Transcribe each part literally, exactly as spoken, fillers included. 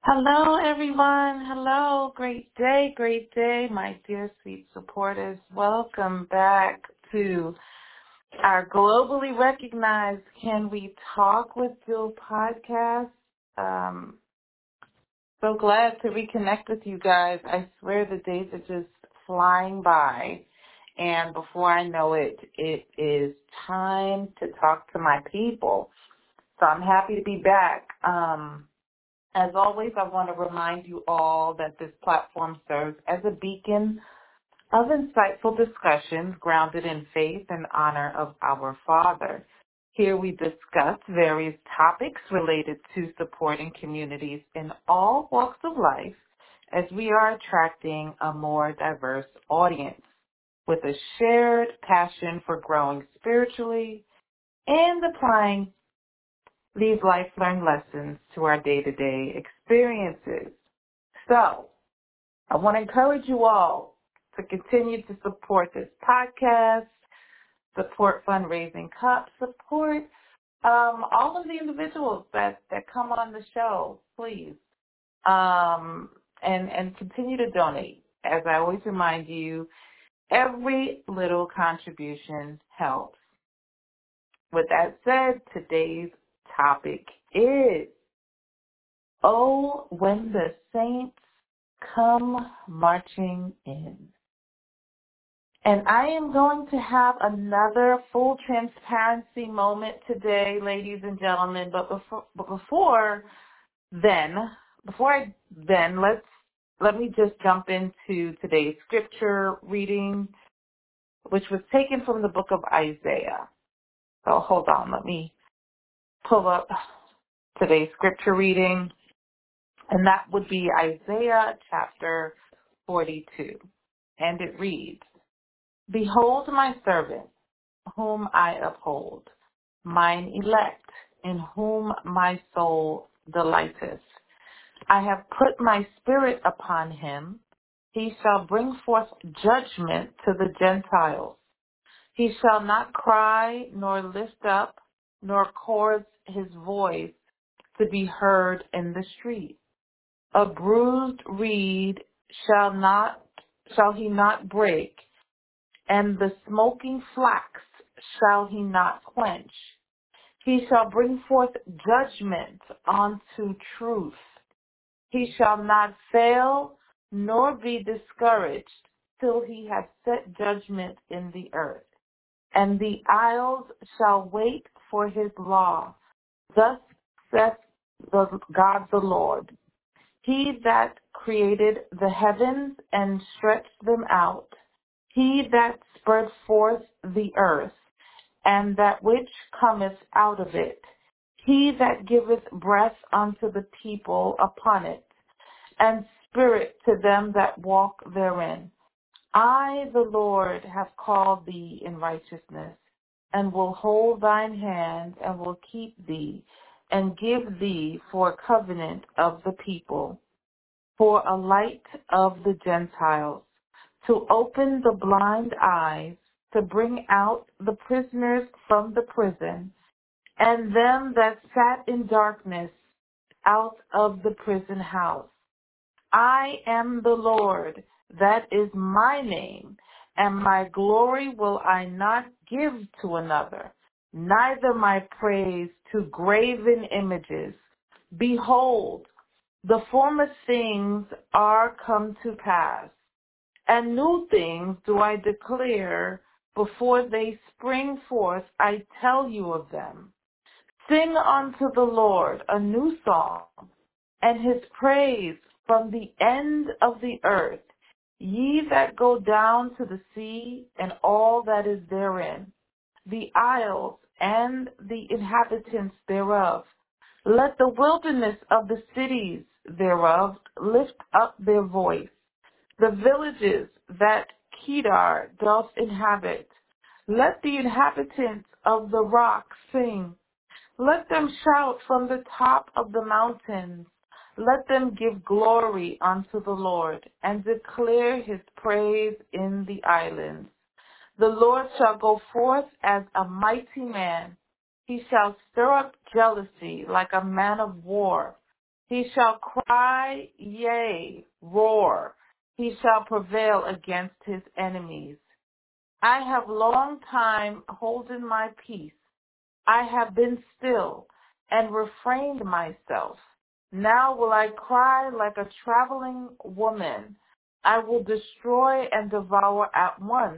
Hello, everyone. Hello. Great day, great day, my dear sweet supporters. Welcome back to our globally recognized Can We Talk with Jill podcast. Um, so glad to reconnect with you guys. I swear the days are just flying by. And before I know it, it is time to talk to my people. So I'm happy to be back. Um, As always, I want to remind you all that this platform serves as a beacon of insightful discussions grounded in faith and honor of our Father. Here we discuss various topics related to supporting communities in all walks of life as we are attracting a more diverse audience with a shared passion for growing spiritually and applying these life learned lessons to our day-to-day experiences. So, I want to encourage you all to continue to support this podcast, support Fundraising Cup, support um, all of the individuals that, that come on the show, please, um, and, and continue to donate. As I always remind you, every little contribution helps. With that said, today's topic is Oh, when the saints come marching in. And I am going to have another full transparency moment today, ladies and gentlemen. But before, but before then, before I then, let's let me just jump into today's scripture reading, which was taken from the book of Isaiah. So hold on, let me pull up today's scripture reading. And that would be Isaiah chapter forty-two. And it reads, Behold my servant, whom I uphold, mine elect, in whom my soul delighteth. I have put my spirit upon him. He shall bring forth judgment to the Gentiles. He shall not cry, nor lift up, nor cause his voice to be heard in the street. A bruised reed shall not shall he not break, and the smoking flax shall he not quench. He shall bring forth judgment unto truth. He shall not fail nor be discouraged till he have set judgment in the earth. And the isles shall wait for his law. Thus saith the God the Lord. He that created the heavens and stretched them out, he that spread forth the earth, and that which cometh out of it, he that giveth breath unto the people upon it, and spirit to them that walk therein. I, the Lord, have called thee in righteousness, and will hold thine hand, and will keep thee, and give thee for a covenant of the people, for a light of the Gentiles, to open the blind eyes, to bring out the prisoners from the prison, and them that sat in darkness out of the prison house. I am the Lord, that is my name, and my glory will I not give to another, neither my praise to graven images. Behold, the former things are come to pass, and new things do I declare before they spring forth. I tell you of them. Sing unto the Lord a new song, and his praise from the end of the earth. Ye that go down to the sea and all that is therein, the isles and the inhabitants thereof. Let the wilderness of the cities thereof lift up their voice. The villages that Kedar doth inhabit, let the inhabitants of the rock sing. Let them shout from the top of the mountains. Let them give glory unto the Lord, and declare his praise in the islands. The Lord shall go forth as a mighty man. He shall stir up jealousy like a man of war. He shall cry, yea, roar. He shall prevail against his enemies. I have long time holden my peace. I have been still and refrained myself. Now will I cry like a traveling woman. I will destroy and devour at once.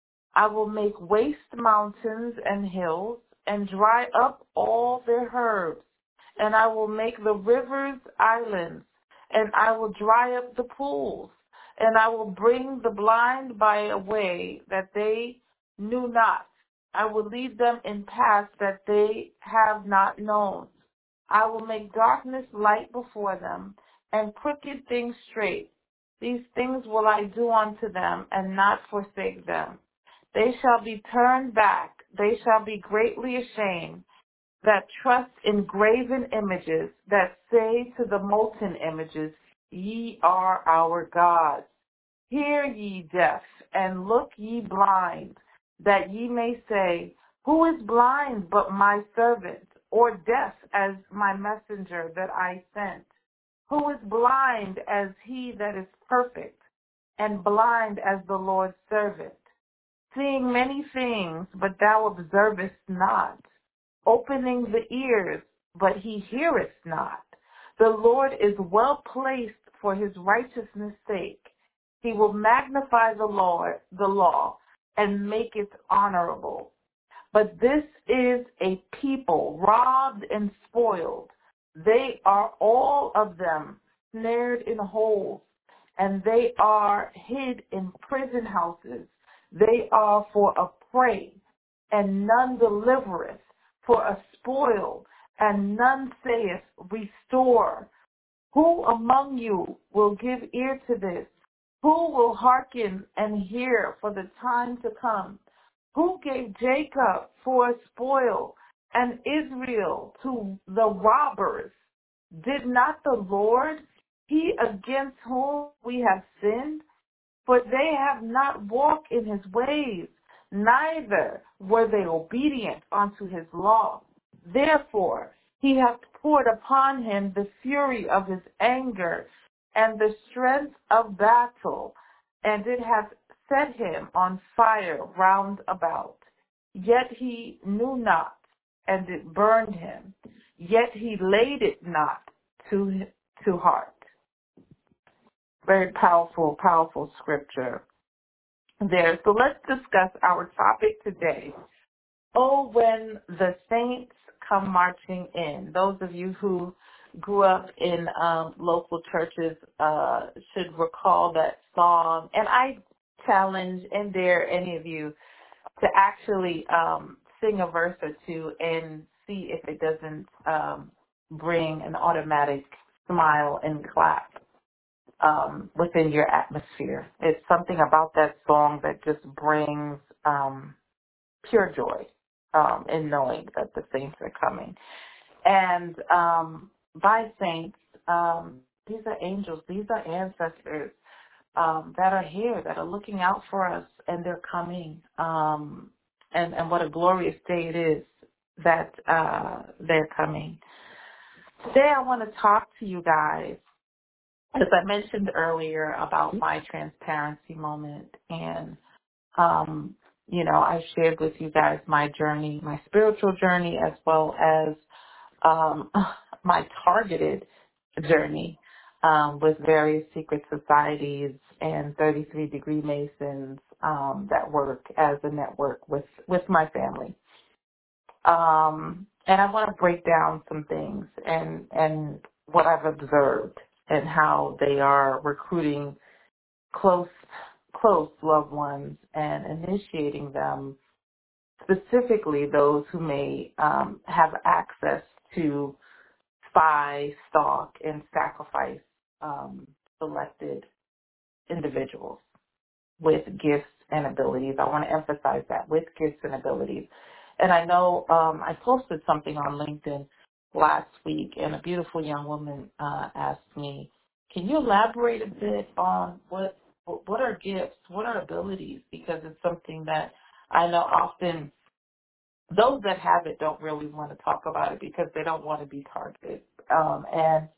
I will make waste mountains and hills and dry up all their herbs. And I will make the rivers islands, and I will dry up the pools. And I will bring the blind by a way that they knew not. I will lead them in paths that they have not known. I will make darkness light before them, and crooked things straight. These things will I do unto them, and not forsake them. They shall be turned back. They shall be greatly ashamed that trust in graven images, that say to the molten images, ye are our gods. Hear ye deaf, and look ye blind, that ye may say, who is blind but my servant, or deaf as my messenger that I sent? Who is blind as he that is perfect, and blind as the Lord's servant? Seeing many things, but thou observest not. Opening the ears, but he heareth not. The Lord is well placed for his righteousness' sake. He will magnify the Lord, the law, and make it honorable. But this is a people robbed and spoiled. They are all of them snared in holes, and they are hid in prison houses. They are for a prey, and none delivereth, for a spoil, and none saith, restore. Who among you will give ear to this? Who will hearken and hear for the time to come? Who gave Jacob for a spoil and Israel to the robbers? Did not the Lord, he against whom we have sinned? For they have not walked in his ways, neither were they obedient unto his law. Therefore he hath poured upon him the fury of his anger and the strength of battle, and it hath set him on fire round about. Yet he knew not, and it burned him. Yet he laid it not to, to heart. Very powerful, powerful scripture there. So let's discuss our topic today. Oh, when the saints come marching in. Those of you who grew up in um, local churches uh, should recall that song. And I challenge and dare any of you to actually um, sing a verse or two and see if it doesn't um, bring an automatic smile and clap um, within your atmosphere. It's something about that song that just brings um, pure joy um, in knowing that the saints are coming. And um, by saints, um, these are angels, these are ancestors um, that are here, that are looking out for us, and they're coming. Um, and, and what a glorious day it is that uh, they're coming. Today I want to talk to you guys, as I mentioned earlier, about my transparency moment. And, um, you know, I shared with you guys my journey, my spiritual journey, as well as um, my targeted journey um, with various secret societies and thirty-three degree Masons um, that work as a network with, with my family. Um, and I want to break down some things and, and what I've observed and how they are recruiting close, close loved ones and initiating them, specifically those who may um, have access to spy, stalk, and sacrifice um, selected individuals with gifts and abilities. I want to emphasize that, with gifts and abilities. And I know um, I posted something on LinkedIn last week, and a beautiful young woman uh, asked me, can you elaborate a bit on what what are gifts, what are abilities? Because it's something that I know often those that have it don't really want to talk about it because they don't want to be targeted. Um, and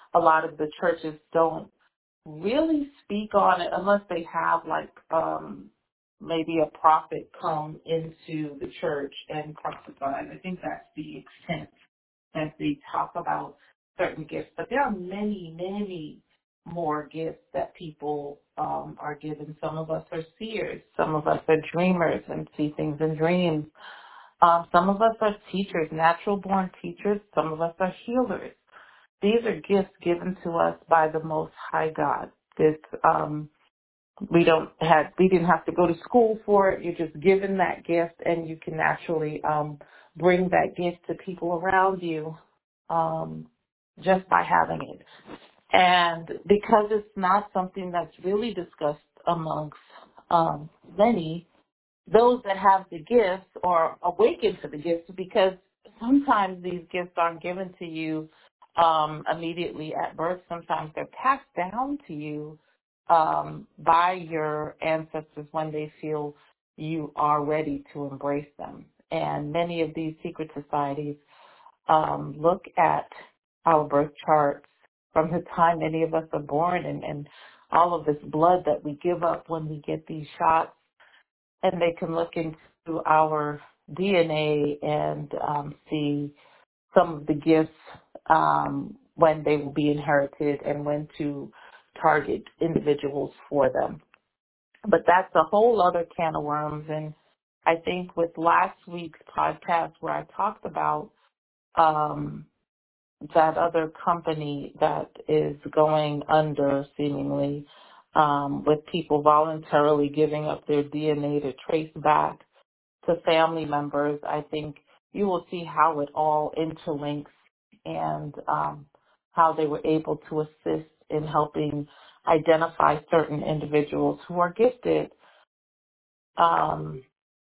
a lot of the churches don't really speak on it unless they have like um maybe a prophet come into the church and prophesy. I think that's the extent that they talk about certain gifts. But there are many, many more gifts that people um are given. Some of us are seers, some of us are dreamers and see things in dreams. Um, some of us are teachers, natural born teachers, some of us are healers. These are gifts given to us by the Most High God. This, um, we don't have, we didn't have to go to school for it. You're just given that gift, and you can naturally um, bring that gift to people around you um, just by having it. And because it's not something that's really discussed amongst um, many, those that have the gifts or awaken to the gifts, because sometimes these gifts aren't given to you um, immediately at birth. Sometimes they're passed down to you um, by your ancestors when they feel you are ready to embrace them. And many of these secret societies um, look at our birth charts from the time any of us are born, and, and all of this blood that we give up when we get these shots, and they can look into our D N A and um, see some of the gifts um, when they will be inherited and when to target individuals for them. But that's a whole other can of worms. And I think with last week's podcast where I talked about um, that other company that is going under seemingly, um, with people voluntarily giving up their D N A to trace back to family members, I think you will see how it all interlinks, and um, how they were able to assist in helping identify certain individuals who are gifted. Um,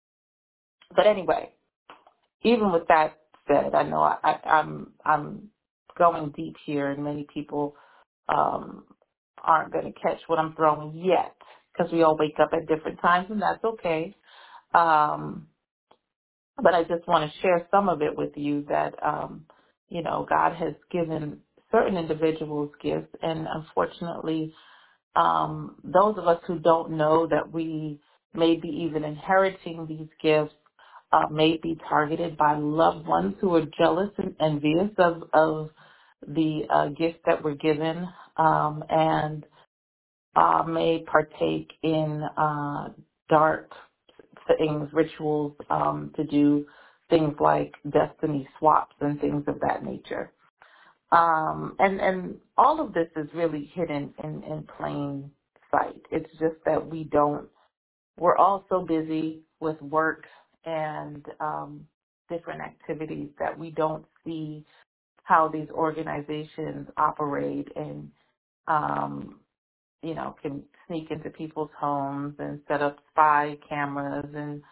but anyway, even with that said, I know I, I, I'm I'm going deep here, and many people um, aren't going to catch what I'm throwing yet, because we all wake up at different times, and that's okay. Um, but I just want to share some of it with you that, um, you know, God has given certain individuals gifts, and unfortunately, um, those of us who don't know that we may be even inheriting these gifts uh, may be targeted by loved ones who are jealous and envious of, of the uh, gifts that we're given, um, and uh, may partake in uh, dark things, rituals, um, to do things like destiny swaps and things of that nature. Um, and, and all of this is really hidden in, in plain sight. It's just that we don't, we're all so busy with work and um, different activities that we don't see how these organizations operate, and, um, you know, can sneak into people's homes and set up spy cameras, and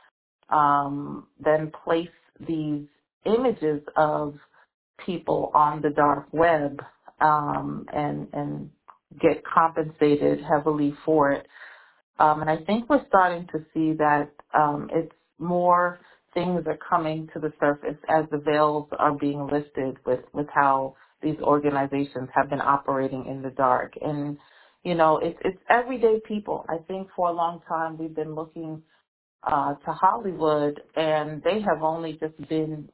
um, then place these images of people on the dark web, um, and and get compensated heavily for it. Um, and I think we're starting to see that um, it's more things are coming to the surface as the veils are being lifted with, with how these organizations have been operating in the dark. And, you know, it's, it's everyday people. I think for a long time we've been looking uh, to Hollywood, and they have only just been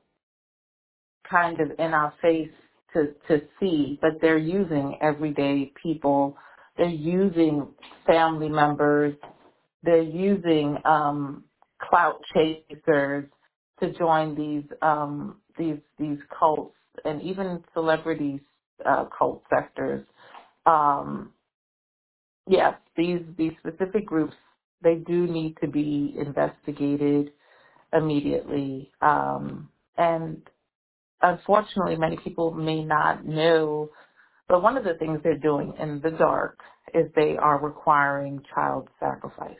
kind of in our face to, to see, but they're using everyday people. They're using family members. They're using um, clout chasers to join these um, these these cults, and even celebrities uh, cult sectors. Um, yes, these these specific groups, they do need to be investigated immediately. Um, and unfortunately, many people may not know, but one of the things they're doing in the dark is they are requiring child sacrifice.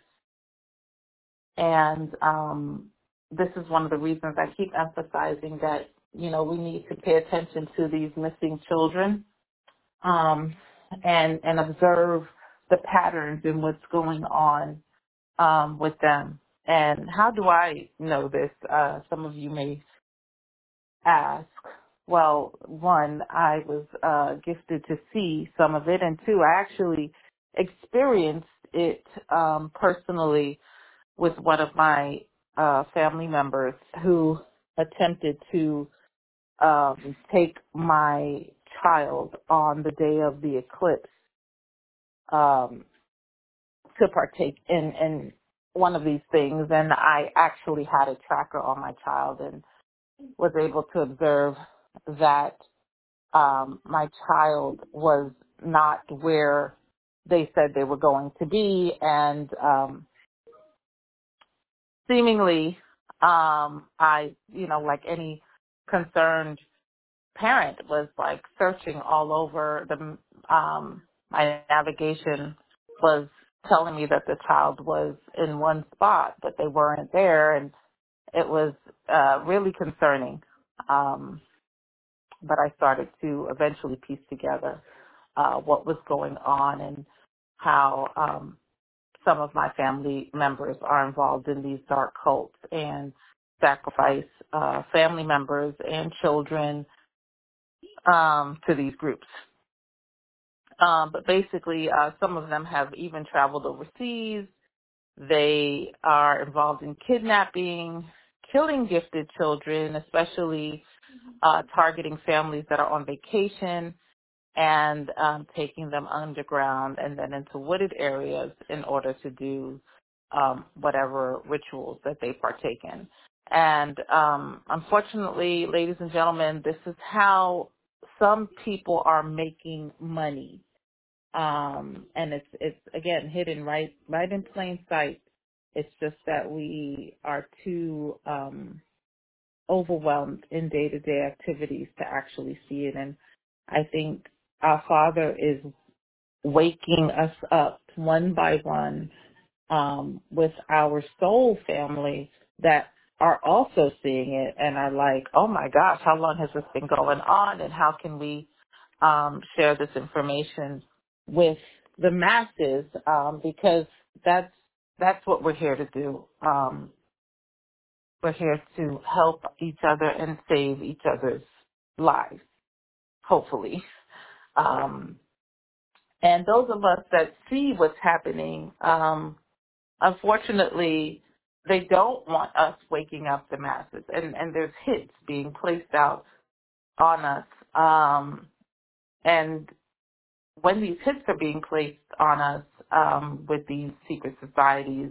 And um, this is one of the reasons I keep emphasizing that, you know, we need to pay attention to these missing children, um, and, and observe the patterns in what's going on um, with them. And how do I know this? Uh, some of you may ask. well, one, I was uh, gifted to see some of it, and two, I actually experienced it um, personally with one of my uh, family members who attempted to um, take my child on the day of the eclipse um, to partake in, in one of these things. And I actually had a tracker on my child and was able to observe that um, my child was not where they said they were going to be. And um, seemingly, um, I, you know, like any concerned parent, was like searching all over. The um, my navigation was telling me that the child was in one spot, but they weren't there, and it was uh, really concerning. Um, but I started to eventually piece together uh, what was going on and how um, some of my family members are involved in these dark cults and sacrifice uh, family members and children um, to these groups. Um, but basically, uh, some of them have even traveled overseas. They are involved in kidnapping, killing gifted children, especially uh, targeting families that are on vacation, and um, taking them underground and then into wooded areas in order to do um, whatever rituals that they partake in. And um, unfortunately, ladies and gentlemen, this is how some people are making money. Um, and it's, it's again, hidden right, right in plain sight. It's just that we are too um, overwhelmed in day-to-day activities to actually see it. And I think our Father is waking us up one by one um, with our soul family that are also seeing it and are like, oh my gosh, how long has this been going on, and how can we um, share this information with the masses, um, because that's that's what we're here to do. Um, we're here to help each other and save each other's lives, hopefully. Um, and those of us that see what's happening, um, unfortunately, they don't want us waking up the masses. And, and there's hits being placed out on us. Um, and when these hits are being placed on us um, with these secret societies,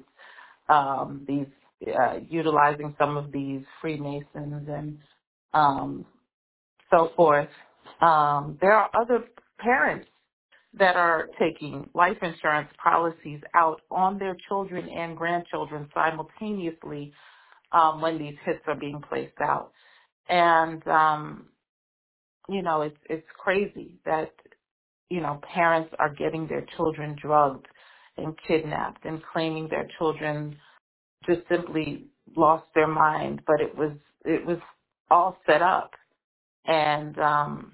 um, these uh, utilizing some of these Freemasons and um, so forth, um, there are other parents that are taking life insurance policies out on their children and grandchildren simultaneously um, when these hits are being placed out. And, um, you know, it's, it's crazy that, you know, parents are getting their children drugged and kidnapped and claiming their children just simply lost their mind, but it was, it was all set up. And, um,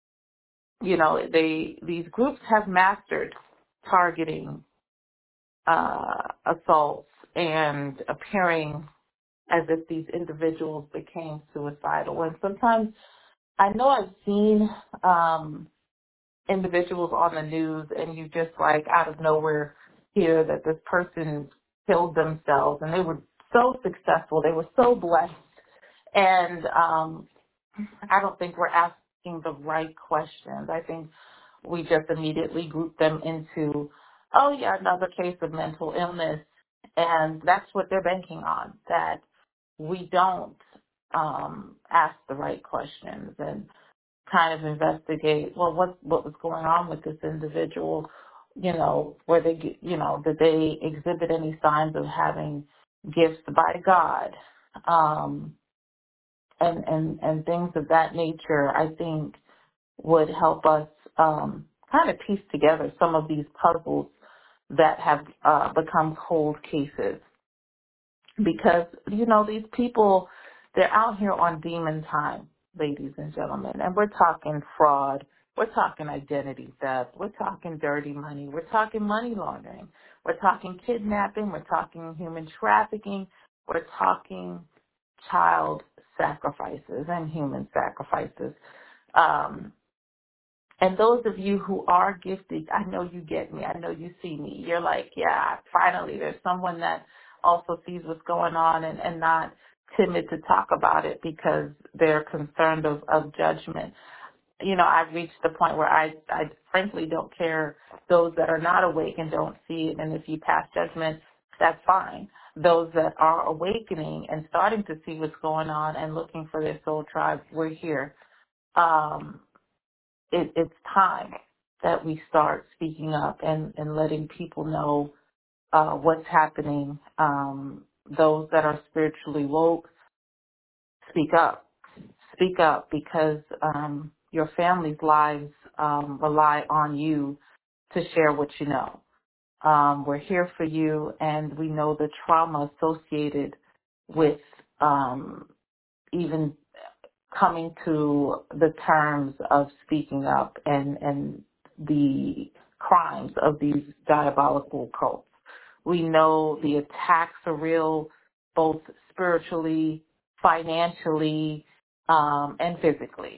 you know, they, these groups have mastered targeting uh, assaults and appearing as if these individuals became suicidal. And sometimes I know I've seen um, individuals on the news, and you just like out of nowhere hear that this person killed themselves, and they were so successful, they were so blessed, and um, I don't think we're asking the right questions. I think we just immediately group them into, oh yeah, another case of mental illness. And that's what they're banking on, that we don't um, ask the right questions and kind of investigate, well, what what was going on with this individual? You know, were they, you know, did they exhibit any signs of having gifts by God? Um, and, and, and things of that nature, I think, would help us um, kind of piece together some of these puzzles that have uh, become cold cases. Because, you know, these people, they're out here on demon time, ladies and gentlemen, and we're talking fraud, we're talking identity theft, we're talking dirty money, we're talking money laundering, we're talking kidnapping, we're talking human trafficking, we're talking child sacrifices and human sacrifices. Um, and those of you who are gifted, I know you get me. I know you see me. You're like, yeah, finally, there's someone that also sees what's going on and, and not timid to talk about it because they're concerned of, of judgment. You know, I've reached the point where I, I frankly don't care those that are not awake and don't see it. And if you pass judgment, that's fine. Those that are awakening and starting to see what's going on and looking for their soul tribe, we're here. Um, it, it's time that we start speaking up and, and letting people know uh, what's happening. Um, those that are spiritually woke, speak up. Speak up because um, your family's lives um, rely on you to share what you know. Um, we're here for you, and we know the trauma associated with um, even coming to the terms of speaking up and, and the crimes of these diabolical cults. We know the attacks are real, both spiritually, financially, um, and physically.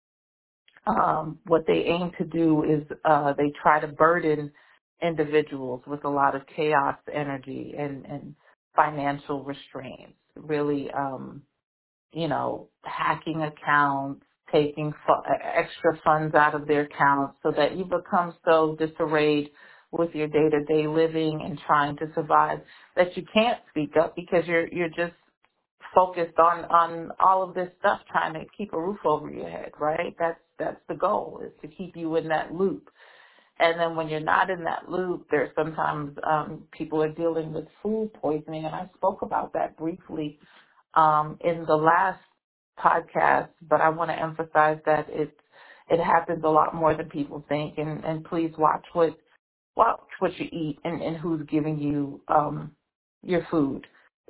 Um, what they aim to do is uh, they try to burden individuals with a lot of chaos energy and, and financial restraints, really um, you know, hacking accounts, taking fu- extra funds out of their accounts so that you become so disarrayed with your day-to-day living and trying to survive that you can't speak up because you're you're just focused on on all of this stuff, trying to keep a roof over your head, right? That's that's the goal, is to keep you in that loop. And then when you're not in that loop, there's sometimes um, people are dealing with food poisoning, and I spoke about that briefly um, in the last podcast, but I want to emphasize that it it happens a lot more than people think. And, and please watch what watch what you eat and, and who's giving you um, your food.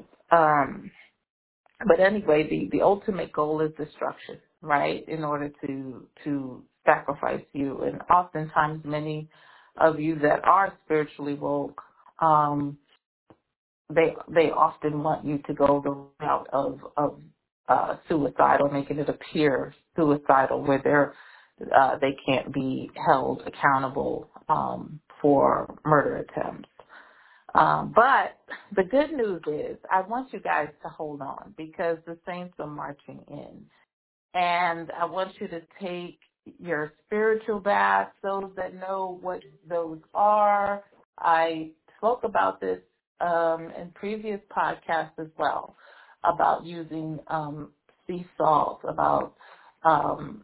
Um, but anyway, the, the ultimate goal is destruction, right? In order to to sacrifice you, and oftentimes many of you that are spiritually woke, um, they they often want you to go the route of of uh, suicidal, making it appear suicidal, where they're uh, they can't be held accountable um, for murder attempts. Um, but the good news is, I want you guys to hold on because the saints are marching in. And I want you to take your spiritual baths, those that know what those are. I spoke about this um, in previous podcasts as well, about using um, sea salt, about, um,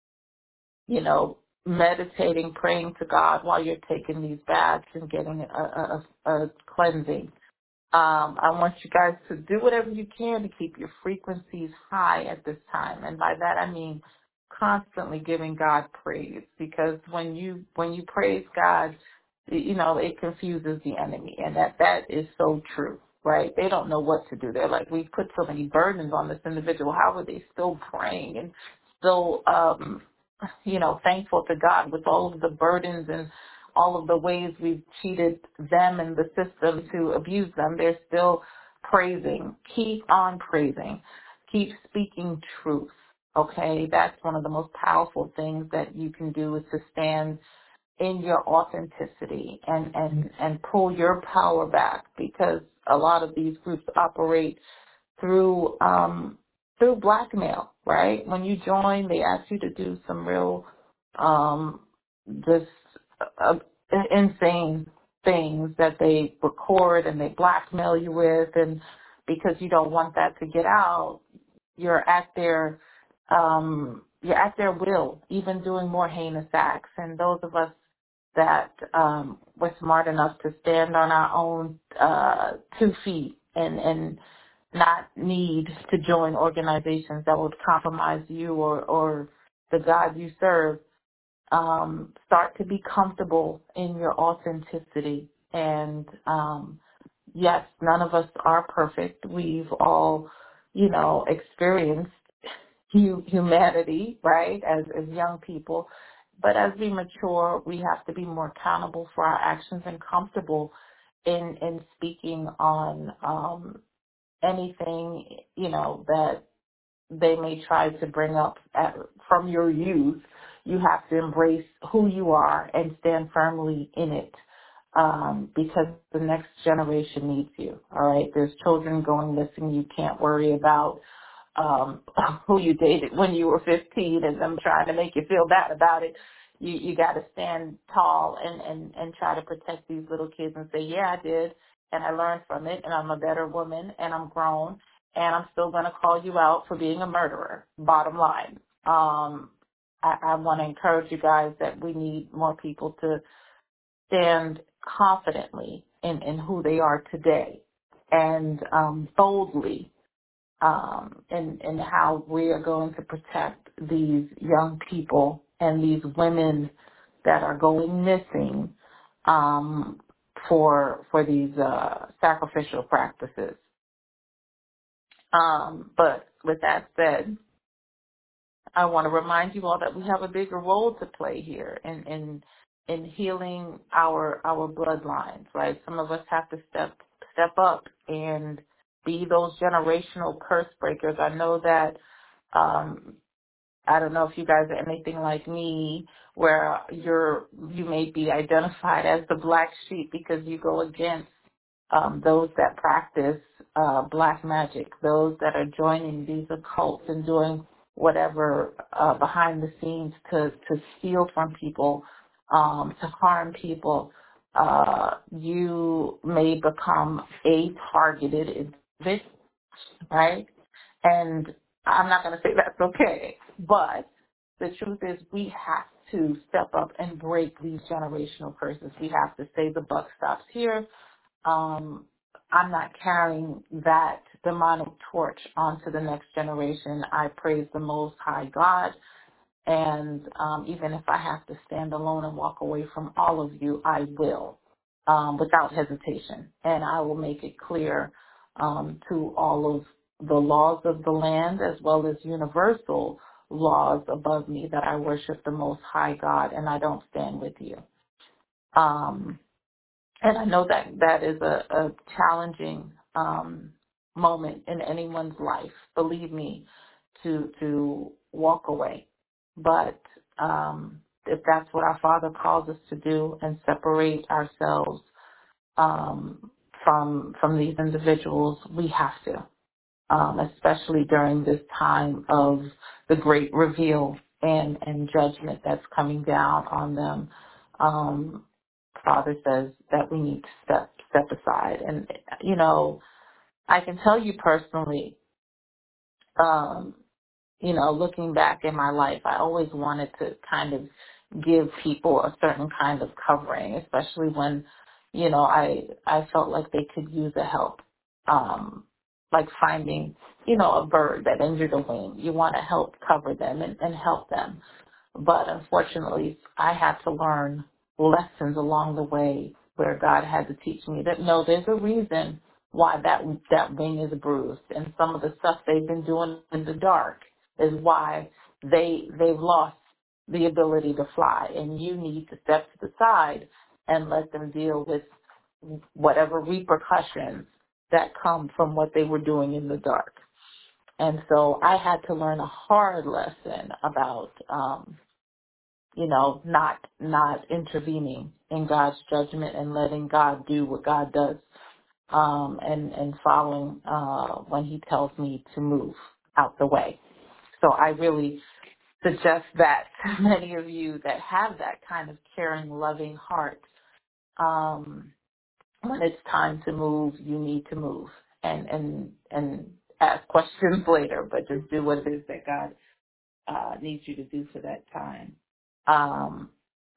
you know, meditating, praying to God while you're taking these baths and getting a, a, a cleansing. Um, I want you guys to do whatever you can to keep your frequencies high at this time. And by that I mean constantly giving God praise, because when you when you praise God, you know, it confuses the enemy, and that that is so true, right? They don't know what to do. They're like, we put so many burdens on this individual. How are they still praying and still um you know, thankful to God with all of the burdens and all of the ways we've cheated them and the system to abuse them? They're still praising. Keep on praising. Keep speaking truth. Okay? That's one of the most powerful things that you can do, is to stand in your authenticity and, and, and pull your power back, because a lot of these groups operate through um, through blackmail, right? When you join, they ask you to do some real um, just uh, insane things that they record and they blackmail you with, and because you don't want that to get out, you're at their um, you're at their will, even doing more heinous acts. And those of us that um, were smart enough to stand on our own uh, two feet and and not need to join organizations that would compromise you or, or the God you serve, um, start to be comfortable in your authenticity. And um, yes, none of us are perfect. We've all, you know, experienced hu- humanity, right, as, as young people. But as we mature, we have to be more accountable for our actions and comfortable in, in speaking on um, anything, you know, that they may try to bring up at, from your youth, you have to embrace who you are and stand firmly in it, um, because the next generation needs you. All right, there's children going missing. You can't worry about um, who you dated when you were fifteen and them trying to make you feel bad about it. You you got to stand tall and, and, and try to protect these little kids and say, yeah, I did, and I learned from it, and I'm a better woman, and I'm grown, and I'm still going to call you out for being a murderer, bottom line. Um, I, I want to encourage you guys that we need more people to stand confidently in, in who they are today and um, boldly um, in, in how we are going to protect these young people and these women that are going missing um, for for these uh, sacrificial practices. Um, but with that said, I want to remind you all that we have a bigger role to play here in in, in healing our our bloodlines, right? Some of us have to step step up and be those generational curse breakers. I know that um, I don't know if you guys are anything like me, where you're you may be identified as the black sheep because you go against um, those that practice uh, black magic, those that are joining these occults and doing whatever uh, behind the scenes to, to steal from people, um, to harm people. Uh, you may become a targeted individual, right? And I'm not going to say that's okay, but the truth is we have to step up and break these generational curses. We have to say the buck stops here. Um, I'm not carrying that demonic torch onto the next generation. I praise the Most High God. And um, even if I have to stand alone and walk away from all of you, I will, um, without hesitation. And I will make it clear um, to all of the laws of the land as well as universal laws above me that I worship the Most High God and I don't stand with you. Um, and I know that that is a, a challenging um, moment in anyone's life, believe me, to to walk away. But um, if that's what our Father calls us to do and separate ourselves um, from from these individuals, we have to, um, especially during this time of the great reveal and, and judgment that's coming down on them. Um, Father says that we need to step step aside. And, you know, I can tell you personally, um, you know, looking back in my life, I always wanted to kind of give people a certain kind of covering, especially when, you know, I I felt like they could use a help, um, like finding, you know, a bird that injured a wing. You want to help cover them and, and help them. But unfortunately, I had to learn lessons along the way where God had to teach me that, no, there's a reason why that that wing is bruised. And some of the stuff they've been doing in the dark is why they, they've lost the ability to fly. And you need to step to the side and let them deal with whatever repercussions that come from what they were doing in the dark. And so I had to learn a hard lesson about, um, you know, not not intervening in God's judgment and letting God do what God does, um, and and following uh, when He tells me to move out the way. So I really suggest that to many of you that have that kind of caring, loving heart, um, when it's time to move, you need to move and and and ask questions later, but just do what it is that God uh, needs you to do for that time. Um,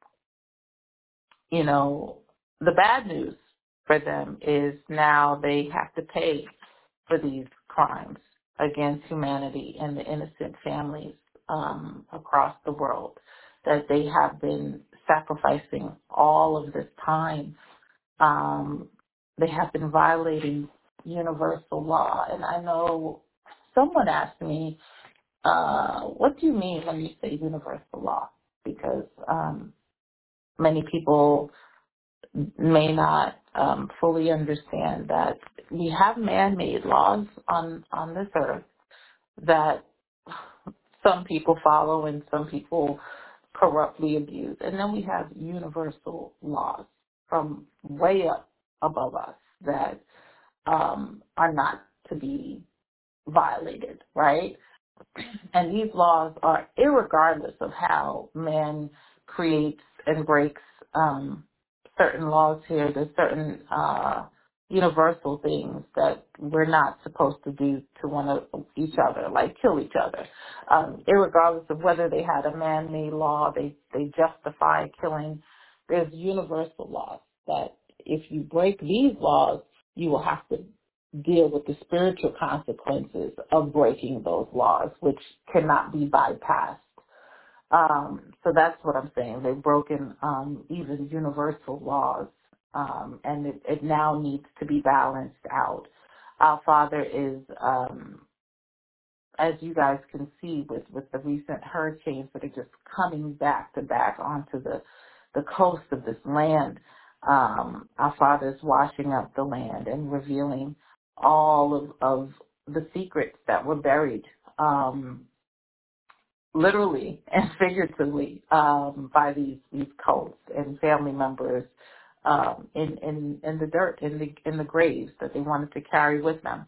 you know, the bad news for them is now they have to pay for these crimes against humanity and the innocent families um, across the world that they have been sacrificing all of this time. Um, they have been violating universal law. And I know someone asked me, uh, what do you mean when you say universal law? Because um, many people may not um, fully understand that we have man-made laws on, on this earth that some people follow and some people corruptly abuse. And then we have universal laws from way up above us that um, are not to be violated, right? And these laws are irregardless of how man creates and breaks um, certain laws here. There's certain uh, universal things that we're not supposed to do to one of each other, like kill each other. Um, irregardless of whether they had a man-made law, they, they justify killing. There's universal laws that if you break these laws, you will have to deal with the spiritual consequences of breaking those laws, which cannot be bypassed. Um, so that's what I'm saying. They've broken um, even universal laws, um, and it, it now needs to be balanced out. Our Father is, um, as you guys can see with, with the recent hurricanes that are just coming back to back onto the, the coast of this land, um, our Father is washing up the land and revealing all of, of the secrets that were buried, um, literally and figuratively, um, by these, these cults and family members, um, in, in, in the dirt, in the, in the graves that they wanted to carry with them.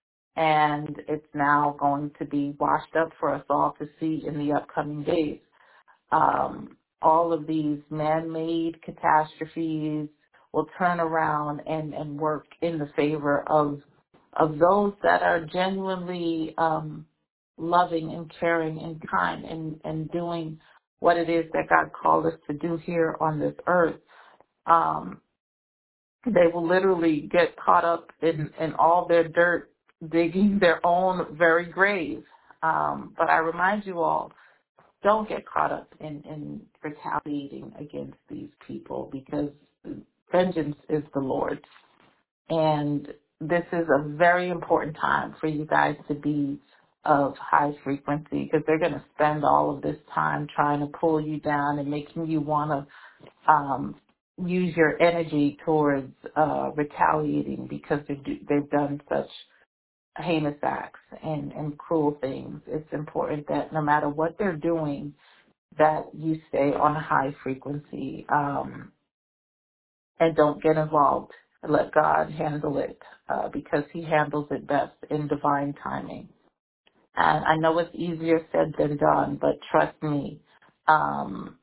And it's now going to be washed up for us all to see in the upcoming days. Um, all of these man-made catastrophes will turn around and, and work in the favor of of those that are genuinely um, loving and caring and kind and, and doing what it is that God called us to do here on this earth. Um, they will literally get caught up in, in all their dirt, digging their own very grave. Um, but I remind you all, don't get caught up in, in retaliating against these people, because vengeance is the Lord's. And this is a very important time for you guys to be of high frequency, because they're going to spend all of this time trying to pull you down and making you want to um, use your energy towards uh, retaliating, because they do, they've done such heinous acts and, and cruel things. It's important that no matter what they're doing, that you stay on a high frequency, um, and don't get involved. Let God handle it, uh, because he handles it best in divine timing. And I know it's easier said than done, but trust me, um,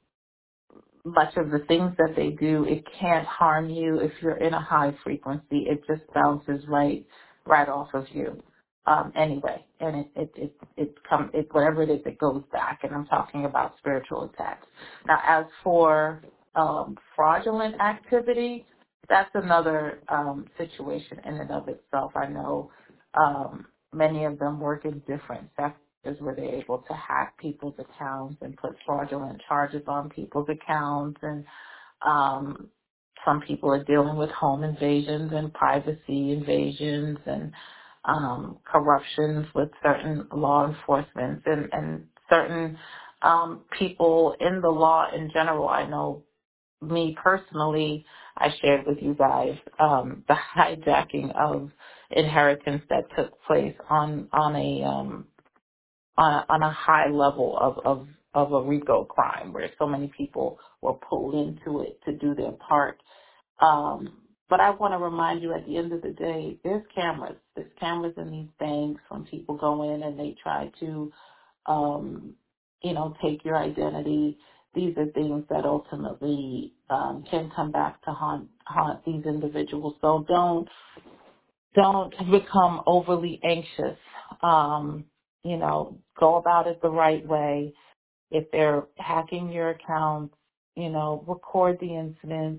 much of the things that they do, it can't harm you if you're in a high frequency. It just bounces right, right off of you. Um, anyway, and it, it, it, it come, it, whatever it is, it goes back, and I'm talking about spiritual attacks. Now, as for, um, fraudulent activity, that's another, um, situation in and of itself. I know, um, many of them work in different sectors where they're able to hack people's accounts and put fraudulent charges on people's accounts. And um, some people are dealing with home invasions and privacy invasions and um, corruptions with certain law enforcement and, and certain um, people in the law in general. I know me personally, I shared with you guys um, the hijacking of inheritance that took place on on a um, on a, on a high level of, of, of a RICO crime, where so many people were pulled into it to do their part. Um, but I want to remind you, at the end of the day, there's cameras. There's cameras in these banks when people go in and they try to, um, you know, take your identity. These are things that ultimately um, can come back to haunt, haunt these individuals. So don't don't become overly anxious. Um, you know, go about it the right way. If they're hacking your accounts, you know, record the incidents.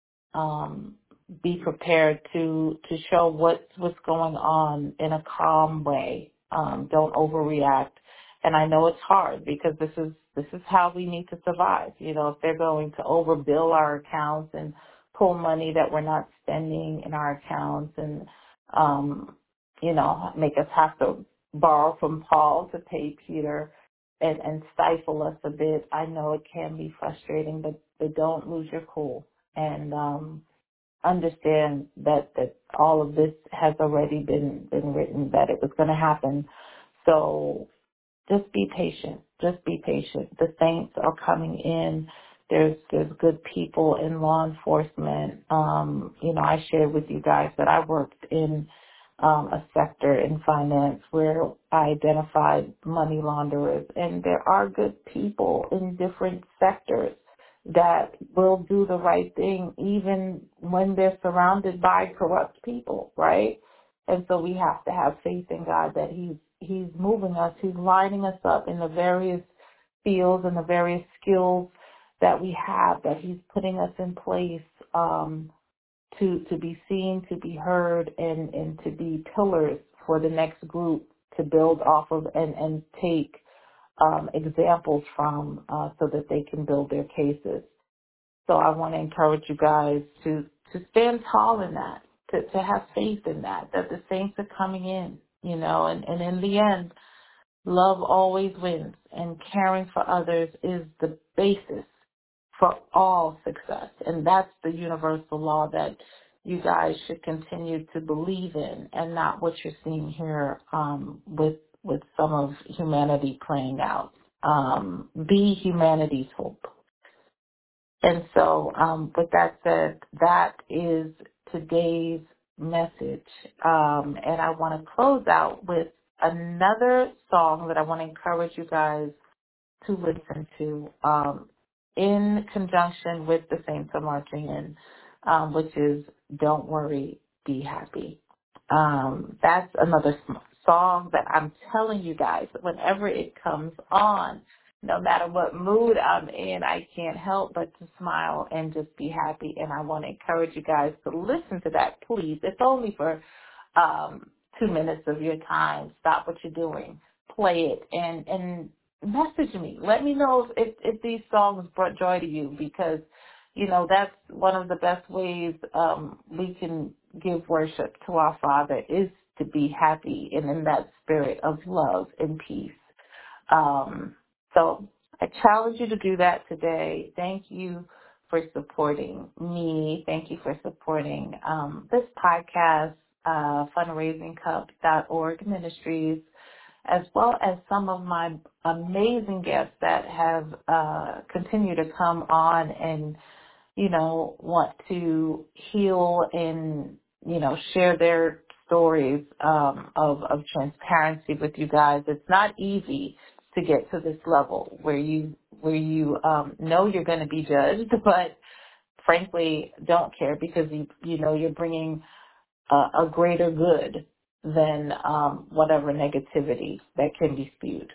Um, be prepared to to show what's what's going on in a calm way. Um, don't overreact. And I know it's hard, because this is this is how we need to survive. You know, if they're going to overbill our accounts and pull money that we're not spending in our accounts, and um, you know, make us have to borrow from Paul to pay Peter, and, and stifle us a bit. I know it can be frustrating, but, but don't lose your cool. And um, understand that, that all of this has already been, been written, that it was going to happen. So just be patient. Just be patient. The saints are coming in. There's there's good people in law enforcement. Um, you know, I shared with you guys that I worked in um, a sector in finance where I identified money launderers, and there are good people in different sectors that will do the right thing even when they're surrounded by corrupt people, right? And so we have to have faith in God that He's He's moving us. He's lining us up in the various fields and the various skills that we have, that He's putting us in place um, to to be seen, to be heard, and, and to be pillars for the next group to build off of and, and take um, examples from uh, so that they can build their cases. So I want to encourage you guys to, to stand tall in that, to, to have faith in that, that the saints are coming in, you know, and, and in the end, love always wins, and caring for others is the basis for all success. And that's the universal law that you guys should continue to believe in, and not what you're seeing here um, with with some of humanity playing out. Um, be humanity's hope. And so um, with that said, that is today's message. Um, and I want to close out with another song that I want to encourage you guys to listen to um, in conjunction with the Saints are Marching In, um, which is Don't Worry, Be Happy. Um, that's another sm- song that I'm telling you guys, whenever it comes on, no matter what mood I'm in, I can't help but to smile and just be happy. And I want to encourage you guys to listen to that, please. It's only for um, two minutes of your time. Stop what you're doing, play it, and, and message me. Let me know if, if, if these songs brought joy to you, because, you know, that's one of the best ways um, we can give worship to our Father, is to be happy and in that spirit of love and peace. Um, so I challenge you to do that today. Thank you for supporting me. Thank you for supporting um, this podcast, uh, fundraising cup dot org Ministries, as well as some of my amazing guests that have uh, continued to come on and, you know, want to heal and, you know, share their stories um, of, of transparency with you guys. It's not easy to get to this level where you where you um, know you're going to be judged, but frankly don't care, because you you know you're bringing a, a greater good than um, whatever negativity that can be spewed.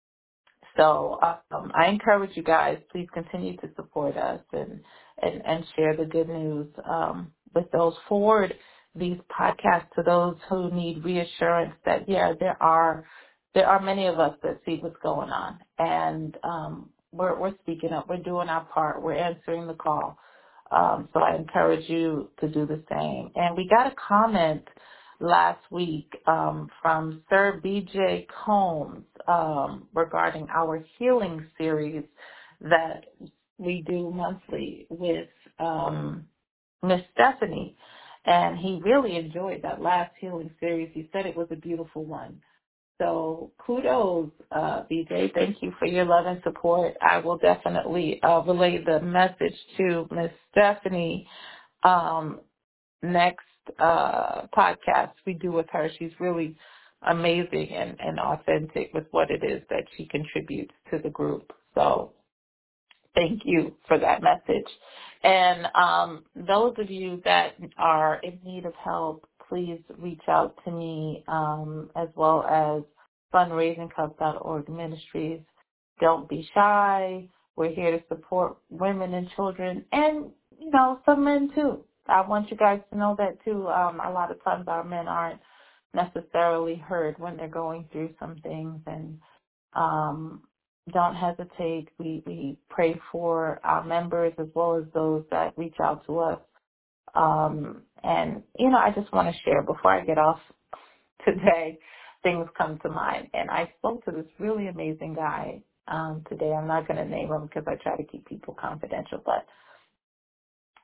So um, I encourage you guys, please continue to support us and, and, and share the good news um, with those. Forward these podcasts to those who need reassurance that, yeah, there are there are many of us that see what's going on. And um, we're, we're speaking up. We're doing our part. We're answering the call. Um, so I encourage you to do the same. And we got a comment last week um, from Sir B J Combs um, regarding our healing series that we do monthly with um, Miss Stephanie. And he really enjoyed that last healing series. He said it was a beautiful one. So kudos, uh, B J. Thank you for your love and support. I will definitely uh, relay the message to Miss Stephanie um, next uh, podcast we do with her. She's really amazing and, and authentic with what it is that she contributes to the group. So thank you for that message. And um, those of you that are in need of help, please reach out to me, um, as well as fundraising cup dot org Ministries. Don't be shy. We're here to support women and children, and, you know, some men too. I want you guys to know that too. Um, a lot of times our men aren't necessarily heard when they're going through some things, and um, don't hesitate. We, we pray for our members as well as those that reach out to us. Um, and, you know, I just want to share before I get off today, things come to mind. And I spoke to this really amazing guy um, today. I'm not going to name him because I try to keep people confidential, but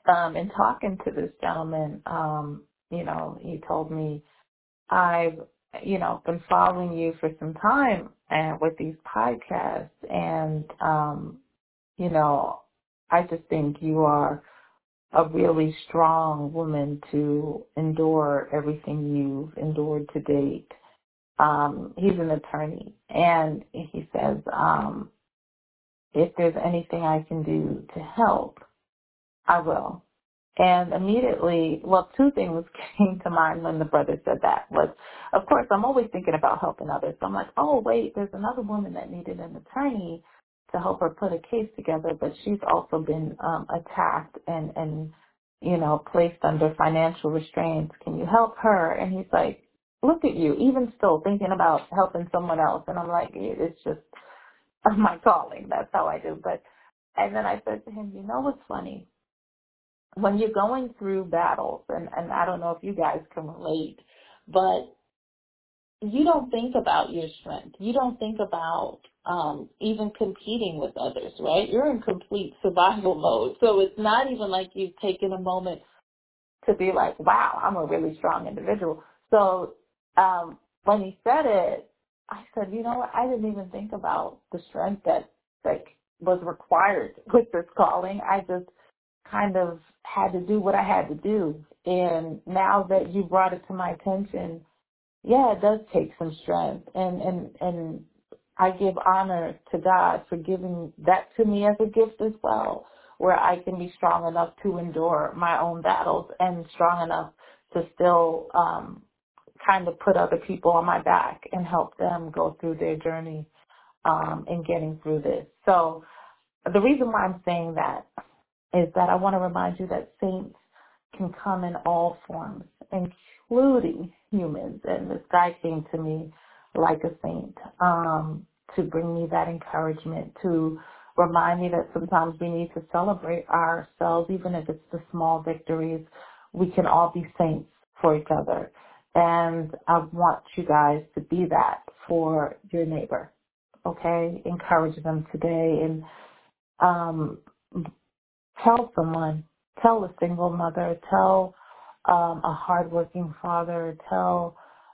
um, in talking to this gentleman, um, you know, he told me, I've, you know, been following you for some time and with these podcasts, and, um, you know, I just think you are a really strong woman to endure everything you've endured to date. Um, he's an attorney, and he says, um, if there's anything I can do to help, I will. And immediately, well, two things came to mind when the brother said that was, of course, I'm always thinking about helping others. So I'm like, oh, wait, there's another woman that needed an attorney to help her put a case together, but she's also been um, attacked and, and, you know, placed under financial restraints. Can you help her? And he's like, look at you, even still thinking about helping someone else. And I'm like, it's just my calling. That's how I do. But, and then I said to him, you know what's funny? When you're going through battles, and, and I don't know if you guys can relate, but you don't think about your strength. You don't think about um, even competing with others, right? You're in complete survival mode. So it's not even like you've taken a moment to be like, wow, I'm a really strong individual. So um, when he said it, I said, you know what? I didn't even think about the strength that like was required with this calling. I just kind of had to do what I had to do. And now that you brought it to my attention, yeah, it does take some strength. And, and, and I give honor to God for giving that to me as a gift as well, where I can be strong enough to endure my own battles and strong enough to still um, kind of put other people on my back and help them go through their journey um, in getting through this. So the reason why I'm saying that is that I want to remind you that saints can come in all forms, including humans. And this guy came to me like a saint um, to bring me that encouragement, to remind me that sometimes we need to celebrate ourselves, even if it's the small victories. We can all be saints for each other. And I want you guys to be that for your neighbor, okay? Encourage them today, and um, tell someone, tell a single mother, tell um, a hardworking father, tell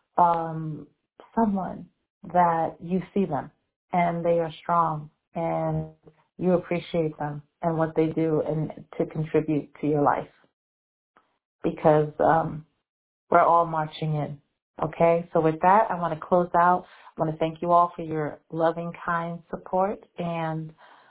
um, someone that you see them and they are strong and you appreciate them and what they do and to contribute to your life, because um, we're all marching in. Okay, so with that, I want to close out. I want to thank you all for your loving, kind support, and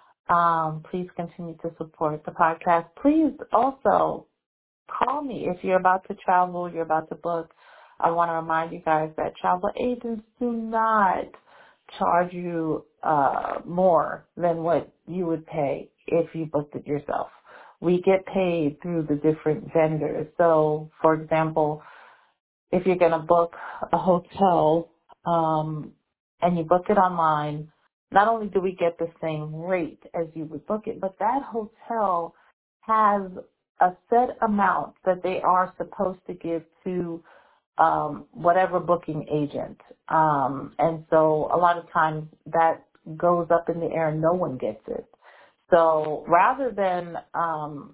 Um, please continue to support the podcast. Please also call me if you're about to travel, you're about to book. I want to remind you guys that travel agents do not charge you uh, more than what you would pay if you booked it yourself. We get paid through the different vendors. So, for example, if you're going to book a hotel um, and you book it online, not only do we get the same rate as you would book it, but that hotel has a set amount that they are supposed to give to um, whatever booking agent. Um, and so a lot of times that goes up in the air and no one gets it. So rather than um,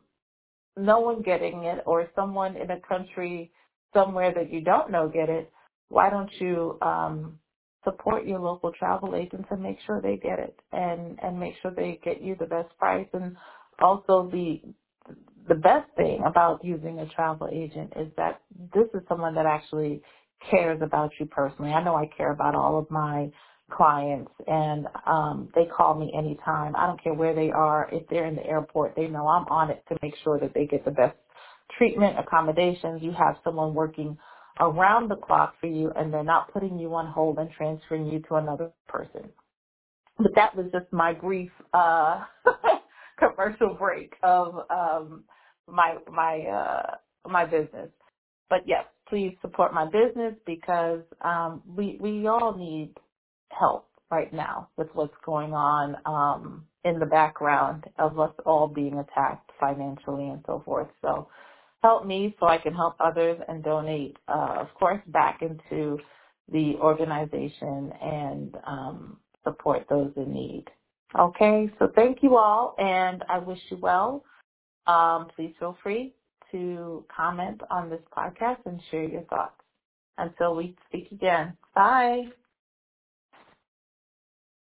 no one getting it, or someone in a country somewhere that you don't know get it, why don't you um, support your local travel agents and make sure they get it, and, and make sure they get you the best price. And also the the best thing about using a travel agent is that this is someone that actually cares about you personally. I know I care about all of my clients, and um, they call me anytime. I don't care where they are. If they're in the airport, they know I'm on it to make sure that they get the best treatment, accommodations. You have someone working around the clock for you, and they're not putting you on hold and transferring you to another person. But that was just my brief uh, commercial break of um, my my uh, my business. But yes, please support my business, because um, we we all need help right now with what's going on um, in the background of us all being attacked financially and so forth. So help me so I can help others and donate, uh, of course, back into the organization and um, support those in need. Okay, so thank you all, and I wish you well. Um, please feel free to comment on this podcast and share your thoughts. Until we speak again. Bye.